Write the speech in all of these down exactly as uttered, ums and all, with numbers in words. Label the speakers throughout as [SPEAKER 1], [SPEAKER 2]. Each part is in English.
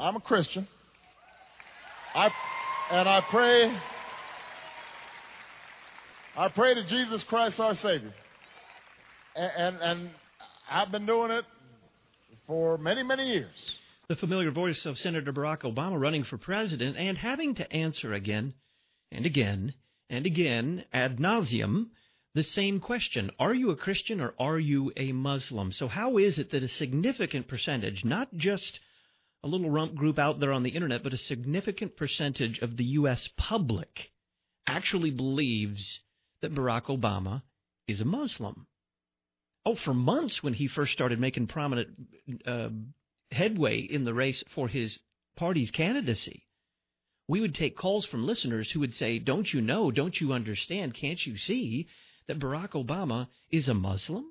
[SPEAKER 1] I'm a Christian. I and I pray I pray to Jesus Christ our Savior. And, and and I've been doing it for many, many years.
[SPEAKER 2] The familiar voice of Senator Barack Obama running for president and having to answer again and again and again ad nauseum the same question. Are you a Christian or are you a Muslim? So how is it that a significant percentage, not just a little rump group out there on the internet, but a significant percentage of the U S public actually believes that Barack Obama is a Muslim? Oh, for months when he first started making prominent uh, headway in the race for his party's candidacy, we would take calls from listeners who would say, don't you know, don't you understand, can't you see that Barack Obama is a Muslim?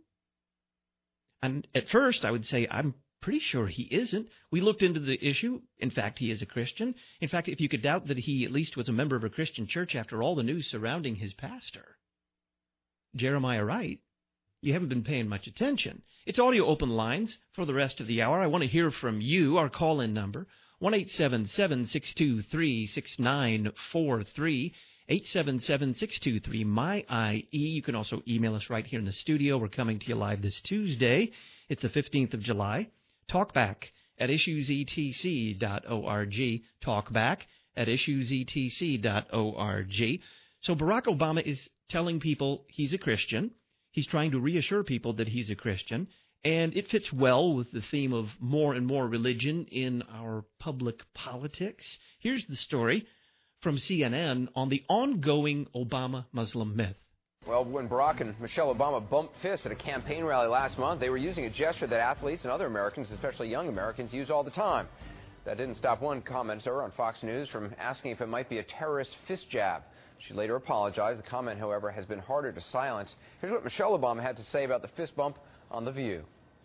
[SPEAKER 2] And at first I would say, I'm pretty sure he isn't. We looked into the issue. In fact, he is a Christian. In fact, if you could doubt that he at least was a member of a Christian church after all the news surrounding his pastor, Jeremiah Wright, you haven't been paying much attention. It's audio open lines for the rest of the hour. I want to hear from you. Our call-in number, one eight seven seven, six two three, six nine four three, eight seven seven, six two three, M Y I E. You can also email us right here in the studio. We're coming to you live this Tuesday. It's the fifteenth of July. Talkback at issues e t c dot org. Talkback at issues e t c dot org. So Barack Obama is telling people he's a Christian. He's trying to reassure people that he's a Christian, and it fits well with the theme of more and more religion in our public politics. Here's the story from C N N on the ongoing Obama-Muslim myth.
[SPEAKER 3] Well, when Barack and Michelle Obama bumped fists at a campaign rally last month, they were using a gesture that athletes and other Americans, especially young Americans, use all the time. That didn't stop one commenter on Fox News from asking if it might be a terrorist fist jab. She later apologized. The comment, however, has been harder to silence. Here's what Michelle Obama had to say about the fist bump on The View.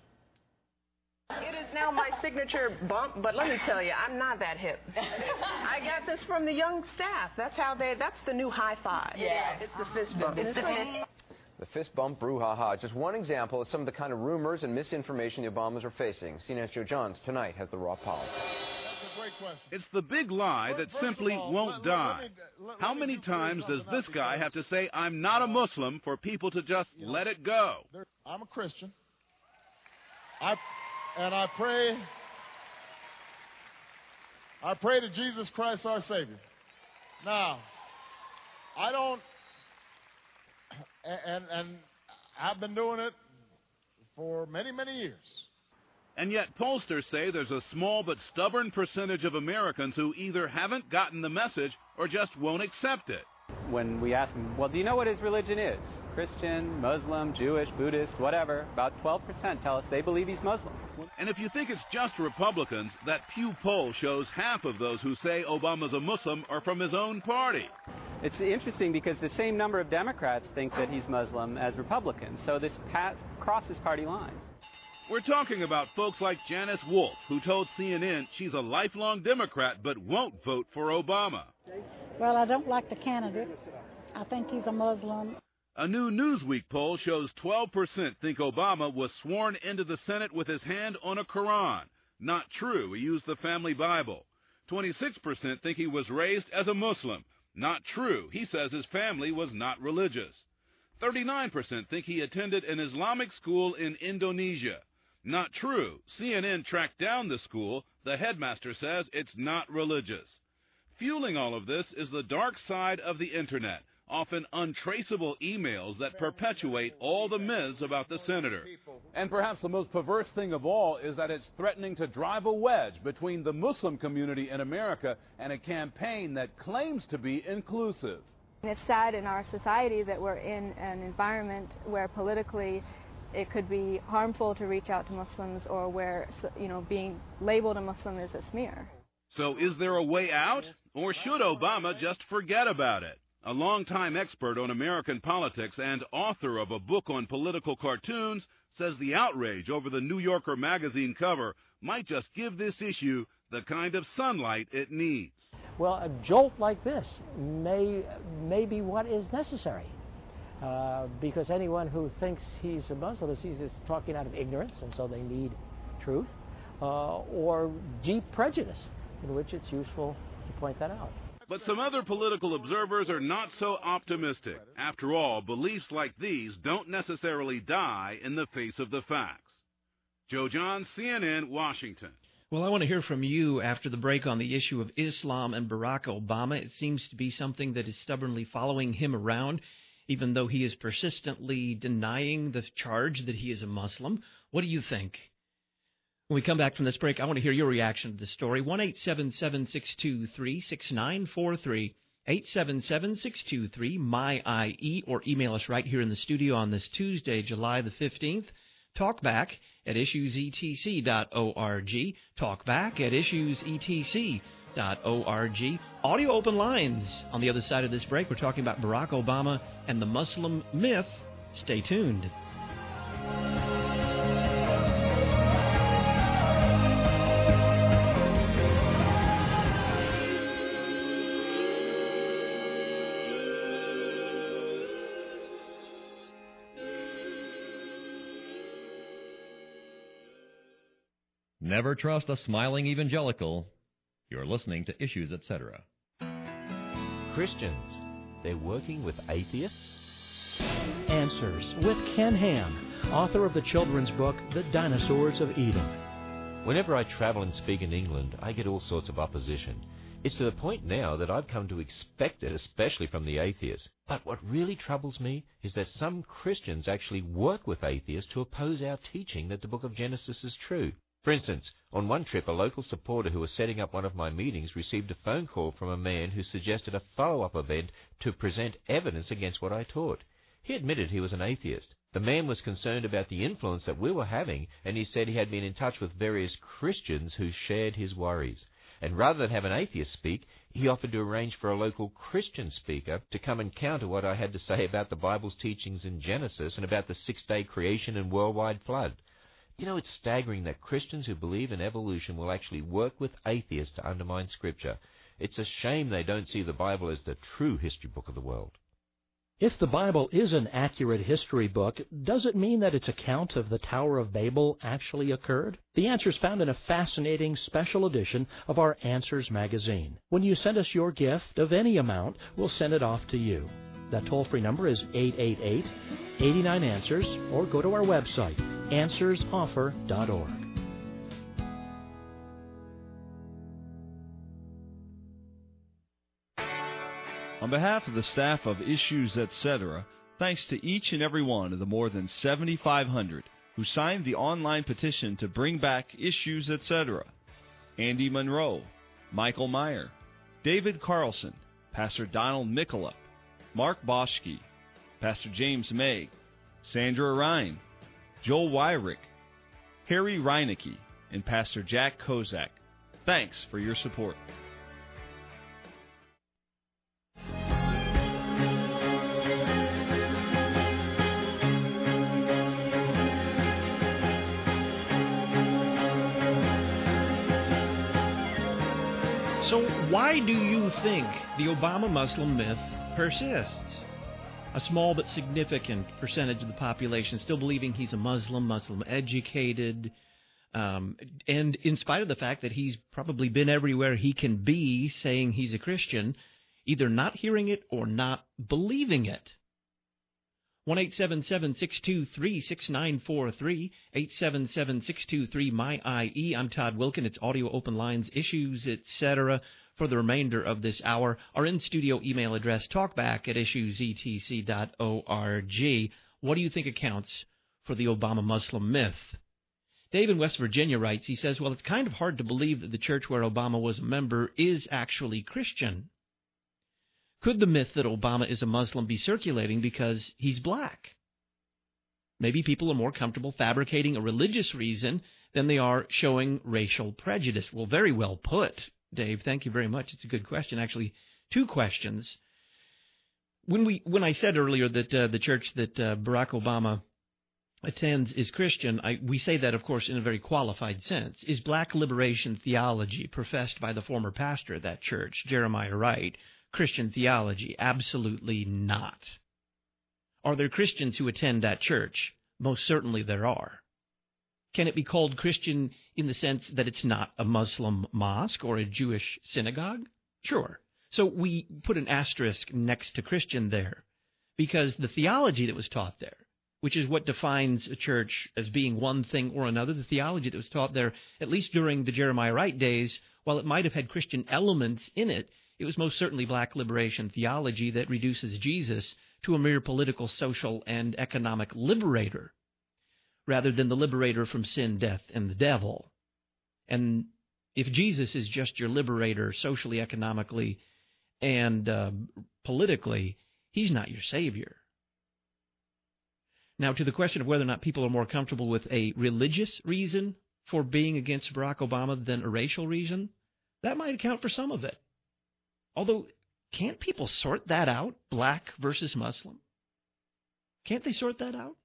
[SPEAKER 4] It is now my signature bump, but let me tell you, I'm not that hip. I got this from the young staff. That's how they, that's the new high five.
[SPEAKER 5] Yeah.
[SPEAKER 4] It's the fist bump. It's the fist.
[SPEAKER 3] The fist bump brouhaha. Just one example of some of the kind of rumors and misinformation the Obamas are facing. C N N's Joe Johns tonight has the raw politics.
[SPEAKER 6] It's the big lie that simply won't die. How many times does this guy have to say, I'm not a Muslim, for people to just let it go?
[SPEAKER 1] I'm a Christian. I and I pray I pray to Jesus Christ our Savior. Now, I don't and and I've been doing it for many, many years.
[SPEAKER 6] And yet pollsters say there's a small but stubborn percentage of Americans who either haven't gotten the message or just won't accept it.
[SPEAKER 7] When we ask them, well, do you know what his religion is? Christian, Muslim, Jewish, Buddhist, whatever, about twelve percent tell us they believe he's Muslim.
[SPEAKER 6] And if you think it's just Republicans, that Pew poll shows half of those who say Obama's a Muslim are from his own party.
[SPEAKER 7] It's interesting because the same number of Democrats think that he's Muslim as Republicans, so this pass crosses party lines.
[SPEAKER 6] We're talking about folks like Janice Wolf, who told C N N she's a lifelong Democrat but won't vote for Obama.
[SPEAKER 8] Well, I don't like the candidate. I think he's a Muslim.
[SPEAKER 6] A new Newsweek poll shows twelve percent think Obama was sworn into the Senate with his hand on a Quran. Not true. He used the family Bible. twenty-six percent think he was raised as a Muslim. Not true. He says his family was not religious. thirty-nine percent think he attended an Islamic school in Indonesia. Not true. C N N tracked down the school. The headmaster says it's not religious. Fueling all of this is the dark side of the Internet, often untraceable emails that perpetuate all the myths about the senator.
[SPEAKER 9] And perhaps the most perverse thing of all is that it's threatening to drive a wedge between the Muslim community in America and a campaign that claims to be inclusive.
[SPEAKER 10] It's sad in our society that we're in an environment where politically it could be harmful to reach out to Muslims, or where, you know, being labeled a Muslim is a smear.
[SPEAKER 6] So is there a way out, or should Obama just forget about it? A longtime expert on American politics and author of a book on political cartoons says the outrage over the New Yorker magazine cover might just give this issue the kind of sunlight it needs.
[SPEAKER 11] Well, a jolt like this may, may be what is necessary. Uh, because anyone who thinks he's a Muslim is either talking out of ignorance, and so they need truth, uh, or deep prejudice. in which it's useful to point that out.
[SPEAKER 6] But some other political observers are not so optimistic. After all, beliefs like these don't necessarily die in the face of the facts. Joe John, C N N, Washington.
[SPEAKER 2] Well, I want to hear from you after the break on the issue of Islam and Barack Obama. It seems to be something that is stubbornly following him around, even though he is persistently denying the charge that he is a Muslim. What do you think? When we come back from this break, I want to hear your reaction to the story. one eight seven seven, six two three, six nine four three, eight seven seven, six two three, M Y I E, or email us right here in the studio on this Tuesday, July the fifteenth. Talkback at issues e t c dot org. Talkback at issues e t c dot org. Audio open lines. On the other side of this break, we're talking about Barack Obama and the Muslim myth. Stay tuned.
[SPEAKER 5] Never trust a smiling evangelical. You're listening to Issues, et cetera.
[SPEAKER 12] Christians, they're working with atheists?
[SPEAKER 11] Answers with Ken Ham, author of the children's book, The Dinosaurs of Eden.
[SPEAKER 12] Whenever I travel and speak in England, I get all sorts of opposition. It's to the point now that I've come to expect it, especially from the atheists. But what really troubles me is that some Christians actually work with atheists to oppose our teaching that the book of Genesis is true. For instance, on one trip, a local supporter who was setting up one of my meetings received a phone call from a man who suggested a follow-up event to present evidence against what I taught. He admitted he was an atheist. The man was concerned about the influence that we were having, and he said he had been in touch with various Christians who shared his worries. And rather than have an atheist speak, he offered to arrange for a local Christian speaker to come and counter what I had to say about the Bible's teachings in Genesis and about the six-day creation and worldwide flood. You know, it's staggering that Christians who believe in evolution will actually work with atheists to undermine Scripture. It's a shame they don't see the Bible as the true history book of the world.
[SPEAKER 11] If the Bible is an accurate history book, does it mean that its account of the Tower of Babel actually occurred? The answer is found in a fascinating special edition of our Answers magazine. When you send us your gift of any amount, we'll send it off to you. That toll-free number is eight eight eight, eight nine, answers, or go to our website, answers offer dot org.
[SPEAKER 13] On behalf of the staff of Issues, et cetera, thanks to each and every one of the more than seventy-five hundred who signed the online petition to bring back Issues, et cetera. Andy Monroe, Michael Meyer, David Carlson, Pastor Donald Mickelop, Mark Boschke, Pastor James May, Sandra Ryan, Joel Wyrick, Harry Reinecke, and Pastor Jack Kozak. Thanks for your support.
[SPEAKER 2] So why do you think the Obama Muslim myth persists? A small but significant percentage of the population still believing he's a Muslim, Muslim educated, um, and in spite of the fact that he's probably been everywhere he can be saying he's a Christian, either not hearing it or not believing it. one eight seven seven, six two three, six nine four three, eight seven seven, six two three, M Y I E. I'm Todd Wilkin. It's Audio Open Lines, Issues, et cetera. For the remainder of this hour, our in-studio email address, talkback at issues e t c dot org. What do you think accounts for the Obama Muslim myth? Dave in West Virginia writes, he says, well, it's kind of hard to believe that the church where Obama was a member is actually Christian. Could the myth that Obama is a Muslim be circulating because he's black? Maybe people are more comfortable fabricating a religious reason than they are showing racial prejudice. Well, very well put, Dave. Thank you very much. It's a good question. Actually, two questions. When we when I said earlier that uh, the church that uh, Barack Obama attends is Christian, I, we say that, of course, in a very qualified sense. Is black liberation theology professed by the former pastor of that church, Jeremiah Wright, Christian theology? Absolutely not. Are there Christians who attend that church? Most certainly there are. Can it be called Christian in the sense that it's not a Muslim mosque or a Jewish synagogue? Sure. So we put an asterisk next to Christian there because the theology that was taught there, which is what defines a church as being one thing or another, the theology that was taught there, at least during the Jeremiah Wright days, while it might have had Christian elements in it, it was most certainly black liberation theology that reduces Jesus to a mere political, social, and economic liberator, rather than the liberator from sin, death, and the devil. And if Jesus is just your liberator socially, economically, and uh, politically, he's not your Savior. Now, to the question of whether or not people are more comfortable with a religious reason for being against Barack Obama than a racial reason, that might account for some of it. Although, can't people sort that out, black versus Muslim? Can't they sort that out?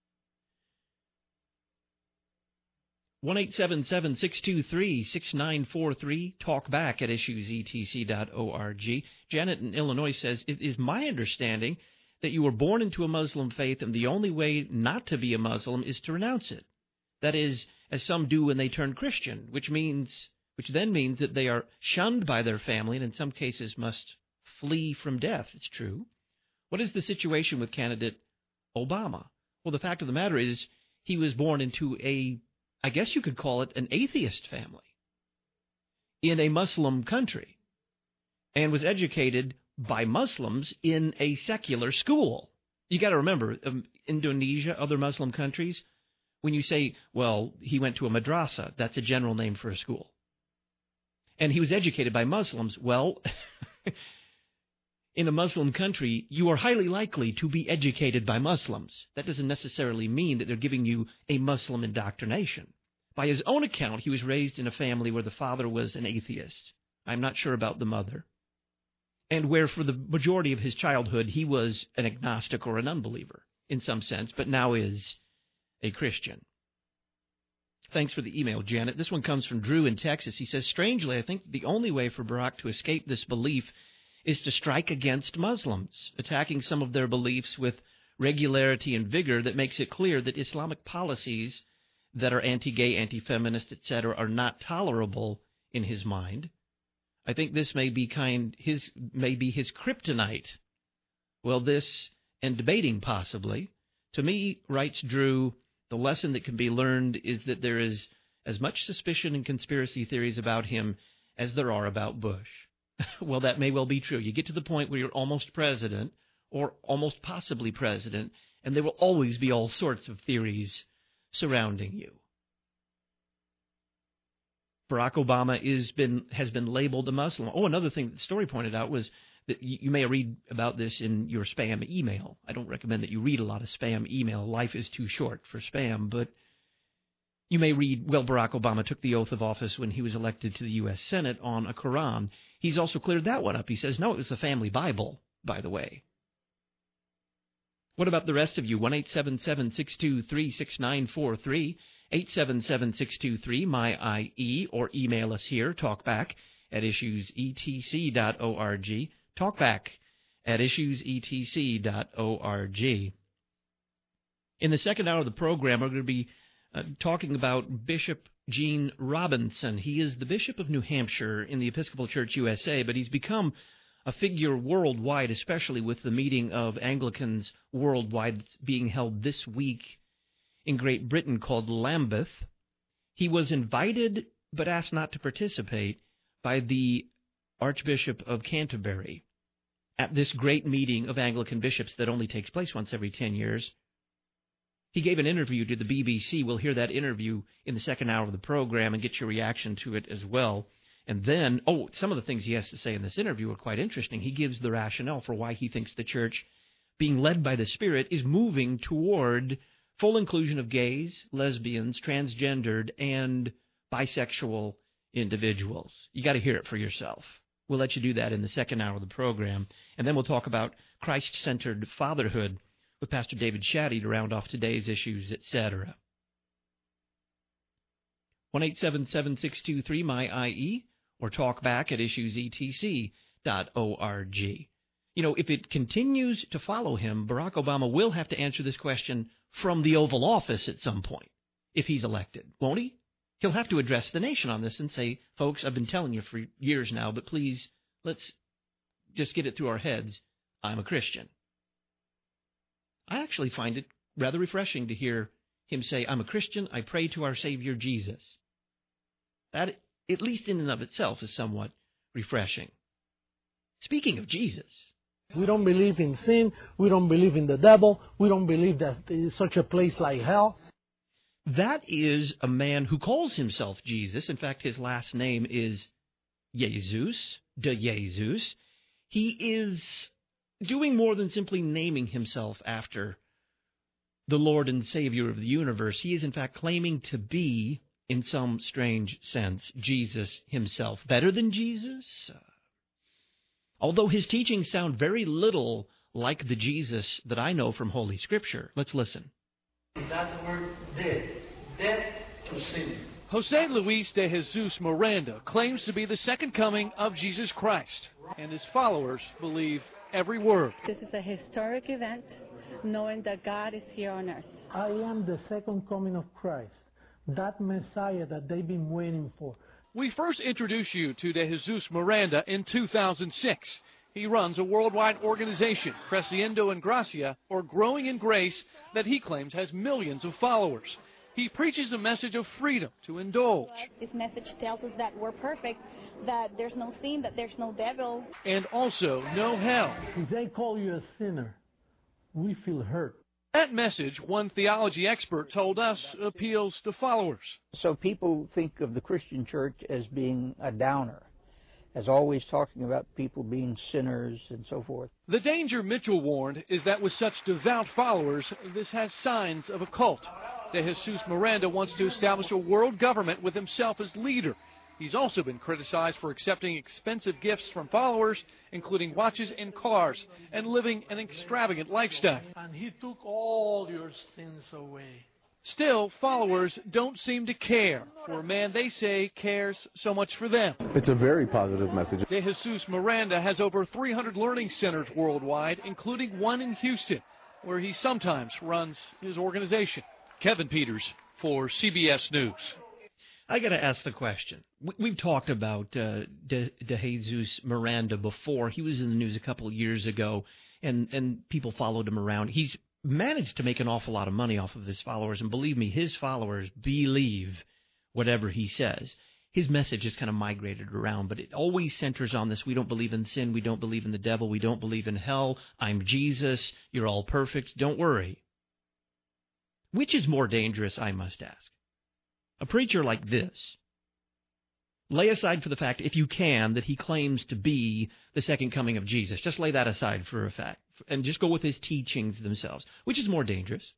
[SPEAKER 2] one eight seven seven, six two three, six nine four three, talk back at issues e t c dot org. Janet in Illinois says, it is my understanding that you were born into a Muslim faith and the only way not to be a Muslim is to renounce it. That is, as some do when they turn Christian, which means, which then means that they are shunned by their family and in some cases must flee from death. It's true. What is the situation with candidate Obama? Well, the fact of the matter is he was born into a, I guess you could call it an atheist family in a Muslim country and was educated by Muslims in a secular school. You got to remember, um, Indonesia, other Muslim countries, when you say, well, he went to a madrasa, that's a general name for a school. And he was educated by Muslims. Well, in a Muslim country, you are highly likely to be educated by Muslims. That doesn't necessarily mean that they're giving you a Muslim indoctrination. By his own account, he was raised in a family where the father was an atheist. I'm not sure about the mother. And where for the majority of his childhood, he was an agnostic or an unbeliever in some sense, but now is a Christian. Thanks for the email, Janet. This one comes from Drew in Texas. He says, strangely, I think the only way for Barack to escape this belief is to strike against Muslims, attacking some of their beliefs with regularity and vigor that makes it clear that Islamic policies that are anti-gay, anti-feminist, et cetera, are not tolerable in his mind. I think this may be kind his may be his kryptonite. Well, this and debating possibly. To me, writes Drew, the lesson that can be learned is that there is as much suspicion and conspiracy theories about him as there are about Bush. Well, that may well be true. You get to the point where you're almost president or almost possibly president, and there will always be all sorts of theories surrounding you. Barack Obama is been, has been labeled a Muslim. Oh, another thing that the story pointed out was that you, you may read about this in your spam email. I don't recommend that you read a lot of spam email. Life is too short for spam. But you may read, well, Barack Obama took the oath of office when he was elected to the U S Senate on a Quran. He's also cleared that one up. He says, no, it was the family Bible, by the way. What about the rest of you? one eight seven seven, six two three, six nine four three, eight seven seven, six two three, M Y I E, or email us here, talkback at issues e t c dot org, talkback at issues e t c dot org. In the second hour of the program, we're going to be uh, talking about Bishop Gene Robinson. He is the Bishop of New Hampshire in the Episcopal Church U S A, but he's become a figure worldwide, especially with the meeting of Anglicans worldwide that's being held this week in Great Britain called Lambeth. He was invited but asked not to participate by the Archbishop of Canterbury at this great meeting of Anglican bishops that only takes place once every ten years. He gave an interview to the B B C. We'll hear that interview in the second hour of the program and get your reaction to it as well. And then, oh, some of the things he has to say in this interview are quite interesting. He gives the rationale for why he thinks the church, being led by the Spirit, is moving toward full inclusion of gays, lesbians, transgendered, and bisexual individuals. You got to hear it for yourself. We'll let you do that in the second hour of the program. And then we'll talk about Christ-centered fatherhood with Pastor David Shaddy to round off today's issues, et cetera. one eight seven seven, six two three, M Y I E, or talk back at issues e t c dot org. You know, if it continues to follow him, Barack Obama will have to answer this question from the Oval Office at some point. if he's elected, won't he? He'll have to address the nation on this and say, folks, I've been telling you for years now, but please, let's just get it through our heads. I'm a Christian. I actually find it rather refreshing to hear him say, I'm a Christian, I pray to our Savior Jesus. That, at least in and of itself, is somewhat refreshing. Speaking of Jesus.
[SPEAKER 14] We don't believe in sin. We don't believe in the devil. We don't believe that there is such a place like hell.
[SPEAKER 2] That is a man who calls himself Jesus. In fact, his last name is Jesus, de Jesus. He is doing more than simply naming himself after the Lord and Savior of the universe. He is, in fact, claiming to be, in some strange sense, Jesus himself. Better than Jesus? Although his teachings sound very little like the Jesus that I know from Holy Scripture. Let's listen.
[SPEAKER 14] That word dead, dead to sin.
[SPEAKER 15] Jose Luis de Jesus Miranda claims to be the second coming of Jesus Christ, and his followers believe every word.
[SPEAKER 8] This is a historic event, knowing that God is here on earth.
[SPEAKER 14] I am the second coming of Christ, that Messiah that they've been waiting for.
[SPEAKER 15] We first introduced you to de Jesus Miranda in two thousand six. He runs a worldwide organization, Creciendo en Gracia, or Growing in Grace, that he claims has millions of followers. He preaches a message of freedom to indulge.
[SPEAKER 8] This message tells us that we're perfect, that there's no sin, that there's no devil.
[SPEAKER 15] And also no hell.
[SPEAKER 14] If they call you a sinner, we feel hurt.
[SPEAKER 15] That message, one theology expert told us, appeals to followers.
[SPEAKER 16] So people think of the Christian church as being a downer, as always talking about people being sinners and so forth.
[SPEAKER 15] The danger, Mitchell warned, is that with such devout followers, this has signs of a cult. De Jesus Miranda wants to establish a world government with himself as leader. He's also been criticized for accepting expensive gifts from followers, including watches and cars, and living an extravagant lifestyle.
[SPEAKER 14] And he took all your sins away.
[SPEAKER 15] Still, followers don't seem to care for a man they say cares so much for them.
[SPEAKER 17] It's a very positive message.
[SPEAKER 15] De Jesus Miranda has over three hundred learning centers worldwide, including one in Houston, where he sometimes runs his organization. Kevin Peters for C B S News.
[SPEAKER 2] I got to ask the question. We've talked about uh, De, De Jesus Miranda before. He was in the news a couple of years ago, and, and people followed him around. He's managed to make an awful lot of money off of his followers, and believe me, his followers believe whatever he says. His message is kind of migrated around, but it always centers on this: we don't believe in sin, we don't believe in the devil, we don't believe in hell, I'm Jesus, you're all perfect, don't worry. Which is more dangerous, I must ask? A preacher like this, lay aside for the fact, if you can, that he claims to be the second coming of Jesus. Just lay that aside for a fact, and just go with his teachings themselves. Which is more dangerous?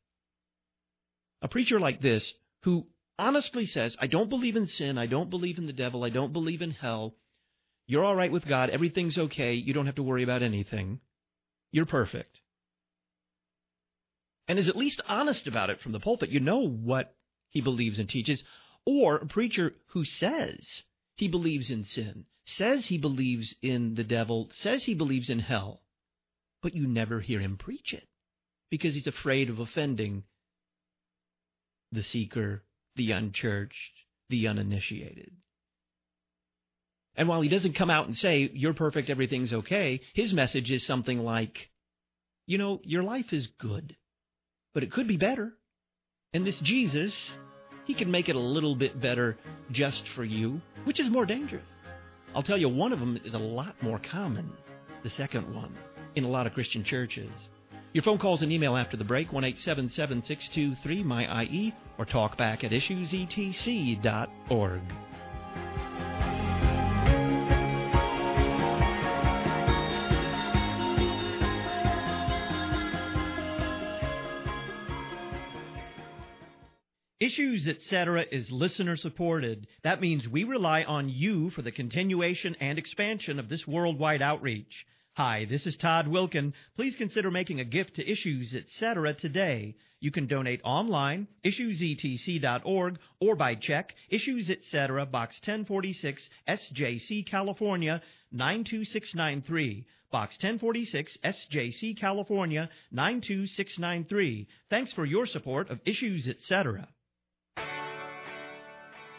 [SPEAKER 2] A preacher like this, who honestly says, I don't believe in sin, I don't believe in the devil, I don't believe in hell, you're all right with God, everything's okay, you don't have to worry about anything, you're perfect. And is at least honest about it from the pulpit. You know what he believes and teaches. Or a preacher who says he believes in sin, says he believes in the devil, says he believes in hell, but you never hear him preach it because he's afraid of offending the seeker, the unchurched, the uninitiated. And while he doesn't come out and say, you're perfect, everything's okay, his message is something like, you know, your life is good, but it could be better. And this Jesus, he can make it a little bit better just for you. Which is more dangerous? I'll tell you, one of them is a lot more common, the second one, in a lot of Christian churches. Your phone calls and email after the break, one eight seven seven, six two three, M Y I E, or talk back at issues e t c dot org. Issues, et cetera is listener-supported. That means we rely on you for the continuation and expansion of this worldwide outreach. Hi, this is Todd Wilkin. Please consider making a gift to Issues, et cetera today. You can donate online, issues e t c dot org, or by check, Issues, et cetera, Box ten forty-six, S J C, California, nine two six nine three. Box ten forty-six, S J C, California, nine two six nine three. Thanks for your support of Issues, et cetera.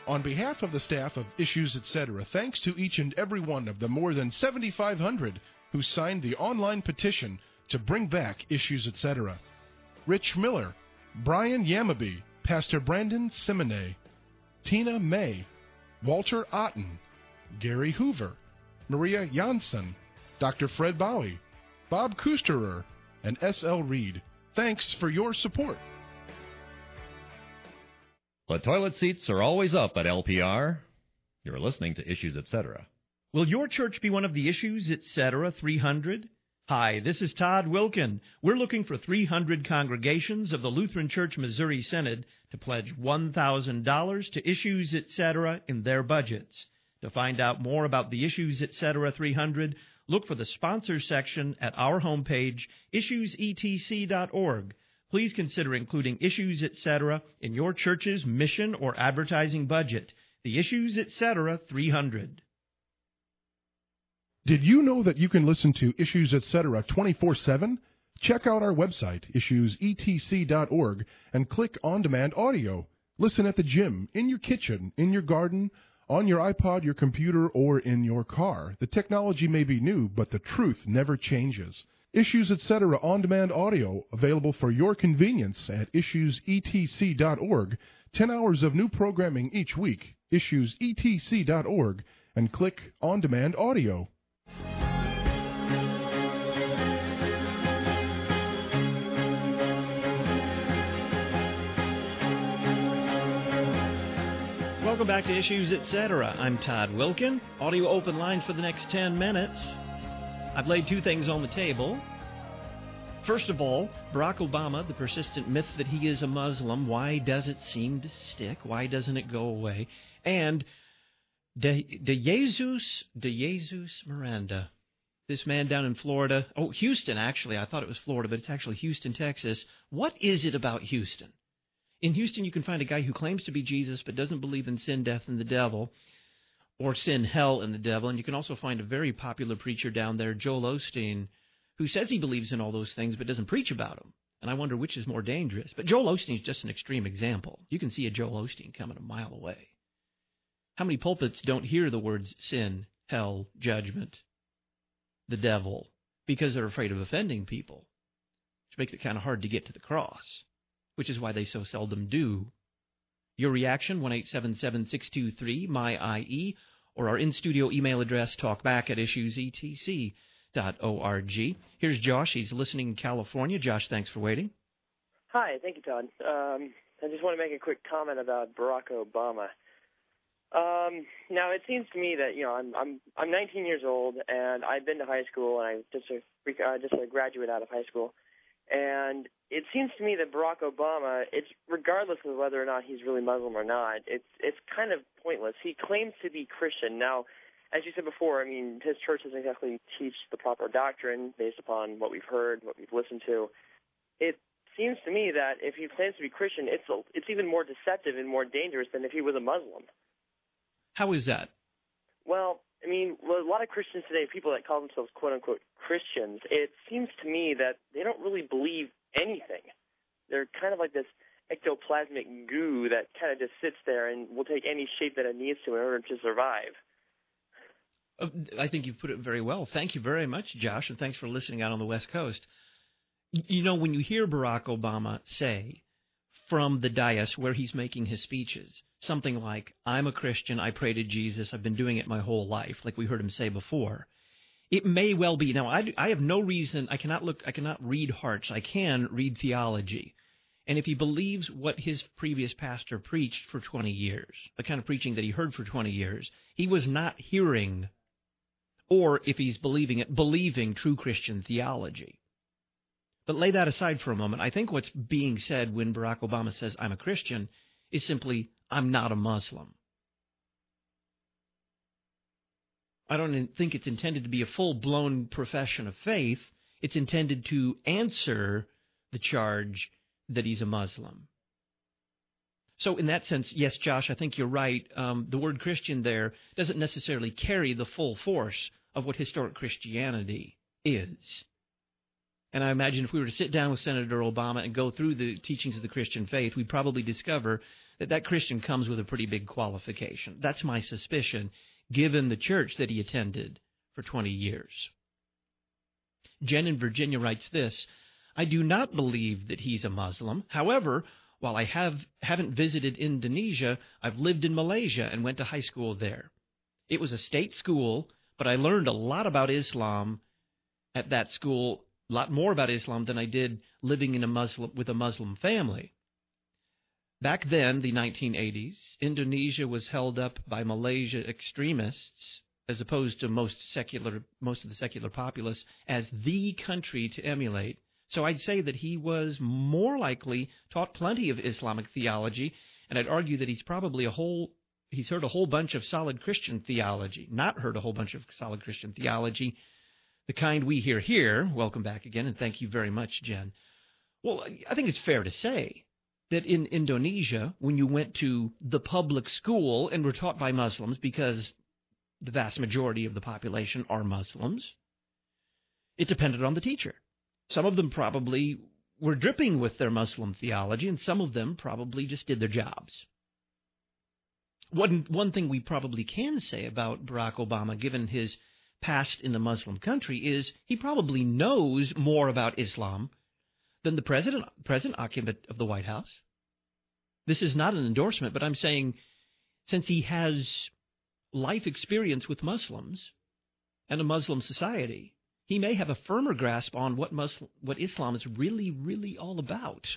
[SPEAKER 17] On behalf of the staff of Issues Etc., thanks to each and every one of the more than seventy-five hundred who signed the online petition to bring back Issues Etc. Rich Miller, Brian Yamaby, Pastor Brandon Simone, Tina May, Walter Otten, Gary Hoover, Maria Janssen, Doctor Fred Bowie, Bob Kusterer, and S L Reed. Thanks for your support.
[SPEAKER 5] The toilet seats are always up at L P R. You're listening to Issues Etc.
[SPEAKER 2] Will your church be one of the Issues Etc. three hundred? Hi, this is Todd Wilkin. We're looking for three hundred congregations of the Lutheran Church Missouri Synod to pledge one thousand dollars to Issues Etc. in their budgets. To find out more about the Issues Etc. three hundred, look for the sponsors section at our homepage, issues e t c dot org. Please consider including Issues Etc. in your church's mission or advertising budget. The Issues Etc. three hundred.
[SPEAKER 17] Did you know that you can listen to Issues Etc. twenty-four seven? Check out our website, issues e t c dot org, and click On Demand Audio. Listen at the gym, in your kitchen, in your garden, on your iPod, your computer, or in your car. The technology may be new, but the truth never changes. Issues Etc. On Demand Audio, available for your convenience at issues e t c dot org. Ten hours of new programming each week. issues e t c dot org, and click On Demand Audio.
[SPEAKER 2] Welcome back to Issues Etc. I'm Todd Wilkin. Audio open lines for the next ten minutes. I've laid two things on the table. First of all, Barack Obama, the persistent myth that he is a Muslim, why does it seem to stick? Why doesn't it go away? And De, De Jesus, De Jesus Miranda, this man down in Florida, oh, Houston, actually, I thought it was Florida, but it's actually Houston, Texas. What is it about Houston? In Houston, you can find a guy who claims to be Jesus but doesn't believe in sin, death, and the devil, or sin, hell, and the devil. And you can also find a very popular preacher down there, Joel Osteen, who says he believes in all those things but doesn't preach about them. And I wonder which is more dangerous. But Joel Osteen is just an extreme example. You can see a Joel Osteen coming a mile away. How many pulpits don't hear the words sin, hell, judgment, the devil, because they're afraid of offending people, which makes it kind of hard to get to the cross, which is why they so seldom do. Your reaction, one eight seven seven, six two three, M Y I E, or our in-studio email address, talkback at issues e t c dot org. Here's Josh. He's listening in California. Josh, thanks for waiting.
[SPEAKER 18] Hi, thank you, Todd. Um, I just want to make a quick comment about Barack Obama. Um, now, it seems to me that, you know, I'm I'm I'm nineteen years old, and I've been to high school, and I just a, uh, just a graduate out of high school. And it seems to me that Barack Obama, it's regardless of whether or not he's really Muslim or not, it's it's kind of pointless. He claims to be Christian. Now, as you said before, I mean, his church doesn't exactly teach the proper doctrine based upon what we've heard, what we've listened to. It seems to me that if he claims to be Christian, it's a, it's even more deceptive and more dangerous than if he was a Muslim.
[SPEAKER 2] How is that?
[SPEAKER 18] Well, I mean, a lot of Christians today, people that call themselves quote-unquote Christians, it seems to me that they don't really believe anything. They're kind of like this ectoplasmic goo that kind of just sits there and will take any shape that it needs to in order to survive.
[SPEAKER 2] Uh, I think you've put it very well. Thank you very much, Josh, and thanks for listening out on the West Coast. You know, when you hear Barack Obama say from the dais where he's making his speeches something like, I'm a Christian, I pray to Jesus, I've been doing it my whole life, like we heard him say before, it may well be. Now, I, I have no reason, I cannot look, I cannot read hearts, I can read theology. And if he believes what his previous pastor preached for twenty years, the kind of preaching that he heard for twenty years, he was not hearing, or if he's believing it, believing true Christian theology. But lay that aside for a moment. I think what's being said when Barack Obama says, I'm a Christian, is simply, I'm not a Muslim. I don't think it's intended to be a full-blown profession of faith. It's intended to answer the charge that he's a Muslim. So in that sense, yes, Josh, I think you're right. Um, the word Christian there doesn't necessarily carry the full force of what historic Christianity is. And I imagine if we were to sit down with Senator Obama and go through the teachings of the Christian faith, we'd probably discover that that Christian comes with a pretty big qualification. That's my suspicion, given the church that he attended for twenty years. Jen in Virginia writes this, I do not believe that he's a Muslim. However, while I have, haven't visited Indonesia, I've lived in Malaysia and went to high school there. It was a state school, but I learned a lot about Islam at that school, a lot more about Islam than I did living in a Muslim with a Muslim family. Back then, the nineteen eighties, Indonesia was held up by Malaysia extremists, as opposed to most secular, most of the secular populace, as the country to emulate. So I'd say that he was more likely taught plenty of Islamic theology, and I'd argue that he's probably a whole, he's heard a whole bunch of solid Christian theology, not heard a whole bunch of solid Christian theology, the kind we hear here. Welcome back again, and thank you very much, Jen. Well, I think it's fair to say that in Indonesia, when you went to the public school and were taught by Muslims, because the vast majority of the population are Muslims, it depended on the teacher. Some of them probably were dripping with their Muslim theology, and some of them probably just did their jobs. One, one thing we probably can say about Barack Obama, given his past in the Muslim country, is he probably knows more about Islam than the president, present occupant of the White House. This is not an endorsement, but I'm saying since he has life experience with Muslims and a Muslim society, he may have a firmer grasp on what Muslim, what Islam is really, really all about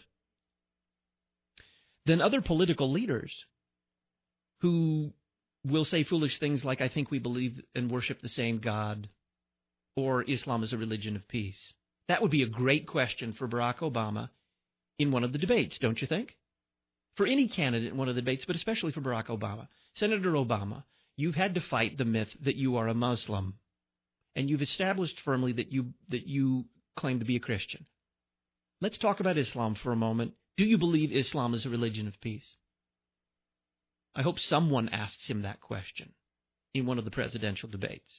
[SPEAKER 2] than other political leaders who will say foolish things like, I think we believe and worship the same God, or Islam is a religion of peace. That would be a great question for Barack Obama in one of the debates, don't you think? For any candidate in one of the debates, but especially for Barack Obama. Senator Obama, you've had to fight the myth that you are a Muslim, and you've established firmly that you that you claim to be a Christian. Let's talk about Islam for a moment. Do you believe Islam is a religion of peace? I hope someone asks him that question in one of the presidential debates.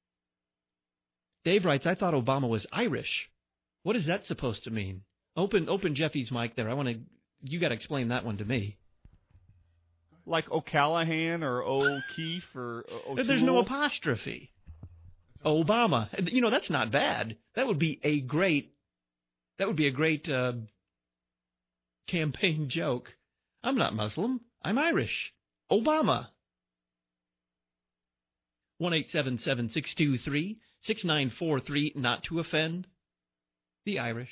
[SPEAKER 2] Dave writes, I thought Obama was Irish. What is that supposed to mean? Open open Jeffy's mic there. I want to. You got to explain that one to me.
[SPEAKER 13] Like O'Callahan or O'Keefe or O'Toole?
[SPEAKER 2] There's no apostrophe. Obama. You know, that's not bad. That would be a great, that would be a great uh, campaign joke. I'm not Muslim. I'm Irish. Obama. one eight seven seven, six two three, six nine four three, not to offend the Irish.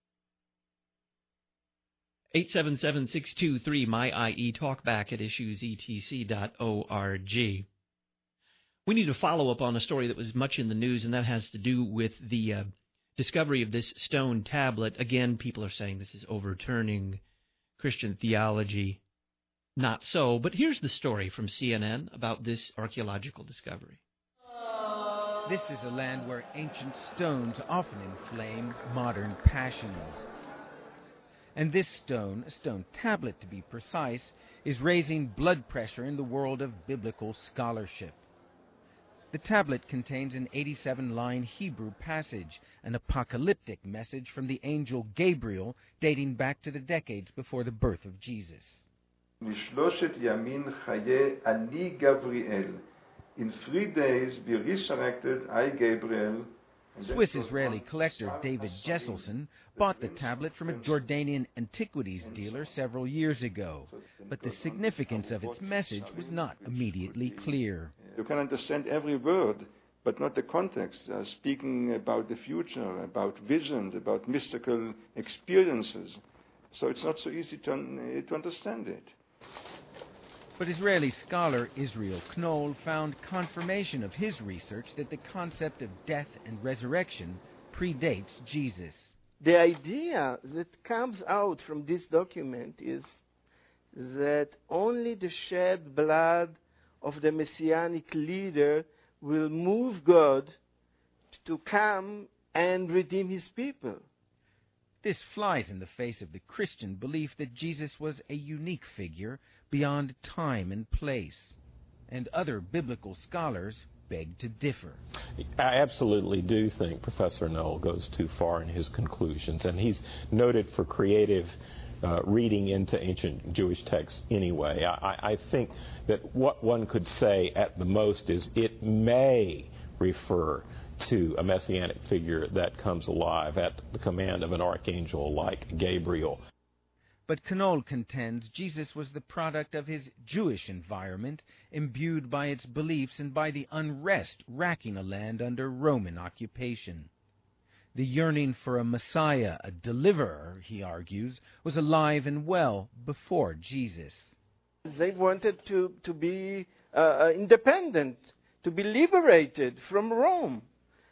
[SPEAKER 2] eight seven seven, six two three, M Y I E, talk back at issues e t c dot org. We need to follow up on a story that was much in the news, and that has to do with the uh, discovery of this stone tablet. Again, people are saying this is overturning Christian theology. Not so, but here's the story from C N N about this archaeological discovery.
[SPEAKER 19] This is a land where ancient stones often inflame modern passions. And this stone, a stone tablet to be precise, is raising blood pressure in the world of biblical scholarship. The tablet contains an eighty-seven line Hebrew passage, an apocalyptic message from the angel Gabriel dating back to the decades before the birth of Jesus.
[SPEAKER 20] Nishloshet yamin chaye ani Gabriel. In three days be resurrected, I, Gabriel.
[SPEAKER 19] Swiss-Israeli collector David Jesselson bought the tablet from a Jordanian antiquities dealer several years ago, but the significance of its message was not immediately clear.
[SPEAKER 20] You can understand every word, but not the context, uh, speaking about the future, about visions, about mystical experiences. So it's not so easy to, un- to understand it.
[SPEAKER 19] But Israeli scholar Israel Knoll found confirmation of his research that the concept of death and resurrection predates Jesus.
[SPEAKER 21] The idea that comes out from this document is that only the shed blood of the messianic leader will move God to come and redeem his people.
[SPEAKER 19] This flies in the face of the Christian belief that Jesus was a unique figure beyond time and place. And other biblical scholars beg to differ.
[SPEAKER 4] I absolutely do think Professor Noll goes too far in his conclusions, and he's noted for creative uh, reading into ancient Jewish texts anyway. I, I think that what one could say at the most is it may refer to a messianic figure that comes alive at the command of an archangel like Gabriel.
[SPEAKER 19] But Knoll contends Jesus was the product of his Jewish environment, imbued by its beliefs and by the unrest racking a land under Roman occupation. The yearning for a Messiah, a deliverer, he argues, was alive and well before Jesus.
[SPEAKER 21] They wanted to, to be uh, independent, to be liberated from Rome.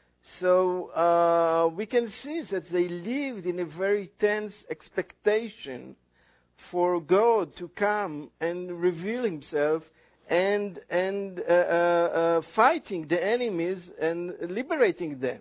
[SPEAKER 21] So uh, we can see that they lived in a very tense expectation for God to come and reveal himself and, and uh, uh, uh, fighting the enemies and liberating them.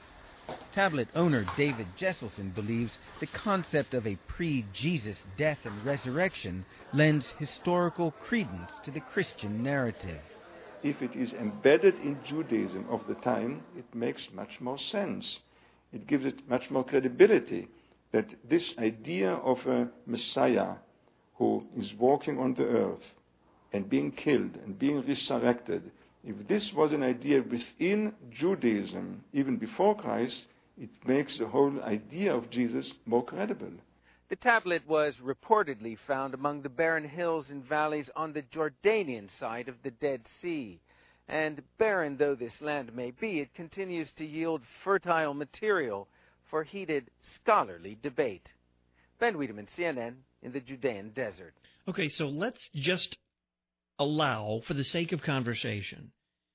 [SPEAKER 19] Tablet owner David Jesselson believes the concept of a pre-Jesus death and resurrection lends historical credence to the Christian narrative.
[SPEAKER 20] If it is embedded in Judaism of the time, it makes much more sense. It gives it much more credibility that this idea of a Messiah who is walking on the earth and being killed and being resurrected, if this was an idea within Judaism, even before Christ, it makes the whole idea of Jesus more credible.
[SPEAKER 19] The tablet was reportedly found among the barren hills and valleys on the Jordanian side of the Dead Sea. And barren though this land may be, it continues to yield fertile material for heated scholarly debate. Ben Wiedemann, C N N, in the Judean desert.
[SPEAKER 2] Okay, so let's just allow, for the sake of conversation,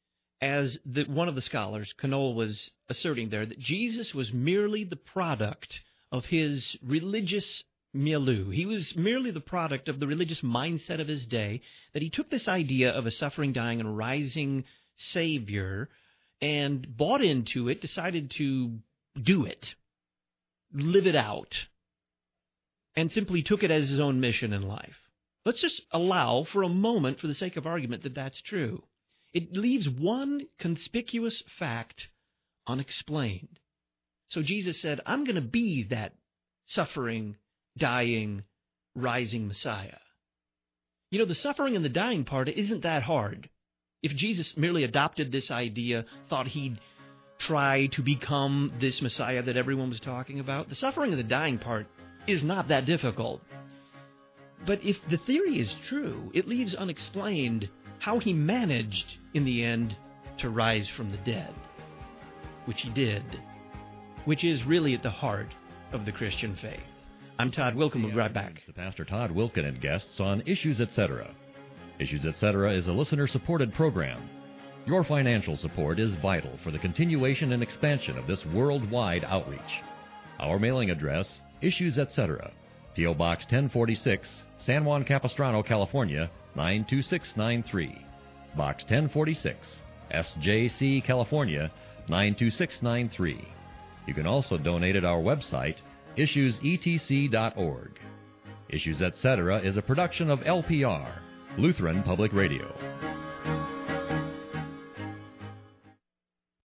[SPEAKER 2] as the, one of the scholars, Knoll, was asserting there, that Jesus was merely the product of his religious milieu. He was merely the product of the religious mindset of his day, that he took this idea of a suffering, dying, and rising Savior and bought into it, decided to do it, live it out, and simply took it as his own mission in life. Let's just allow for a moment, for the sake of argument, that that's true. It leaves one conspicuous fact unexplained. So Jesus said, I'm going to be that suffering, dying, rising Messiah. You know, the suffering and the dying part isn't that hard. If Jesus merely adopted this idea, thought he'd try to become this Messiah that everyone was talking about, the suffering and the dying part is not that difficult. But if the theory is true, it leaves unexplained how he managed, in the end, to rise from the dead, which he did, which is really at the heart of the Christian faith. I'm Todd Wilken. We'll be right back.
[SPEAKER 5] To Pastor Todd Wilken and guests on Issues Etc. Issues Etc. is a listener-supported program. Your financial support is vital for the continuation and expansion of this worldwide outreach. Our mailing address, Issues Etc., P O. Box ten forty-six, San Juan Capistrano, California, nine two six nine three. Box ten forty-six, S J C, California, nine two six nine three. You can also donate at our website, issues e t c dot org. Issues Etc. is a production of L P R, Lutheran Public Radio.